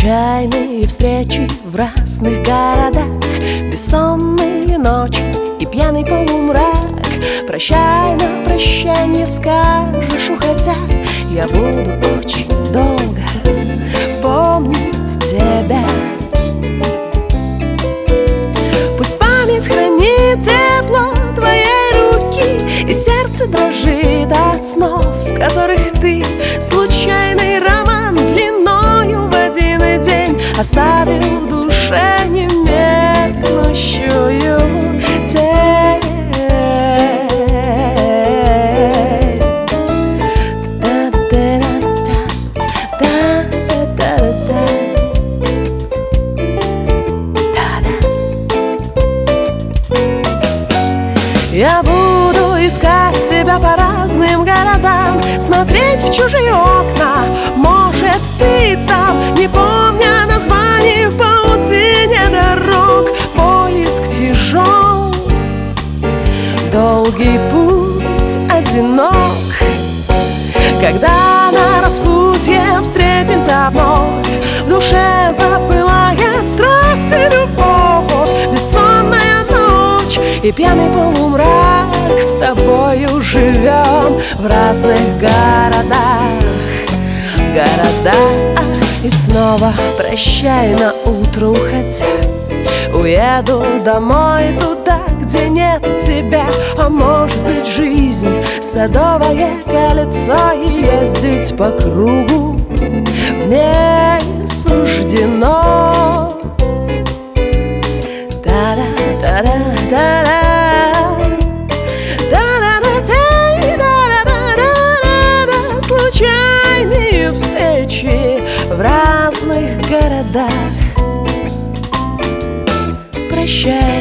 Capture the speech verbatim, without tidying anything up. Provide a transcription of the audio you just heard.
Случайные встречи в разных городах, бессонные ночи и пьяный полумрак. Прощай, на прощанье скажешь, уходя, я буду очень долго помнить тебя. Пусть память хранит тепло твоей руки, и сердце дрожит от снов, в которых ты случайный роман длиною в один день оставил в душе немеркнущую тень. Я буду искать тебя по разным городам, смотреть в чужие окна, может, ты там, не помня названий в паутине дорог. Поиск тяжел, долгий путь одинок. Когда на распутье встретимся вновь, в душе запылает страсть и любовь, бессонная ночь и пьяный полумрак. С тобою живем в разных городах, городах. И снова прощай на утро уходя, уеду домой туда, где нет тебя. А может быть, жизнь садовое кольцо, и ездить по кругу мне суждено. Та-да-та-да-та-да, случайные встречи в разных городах. Прощай.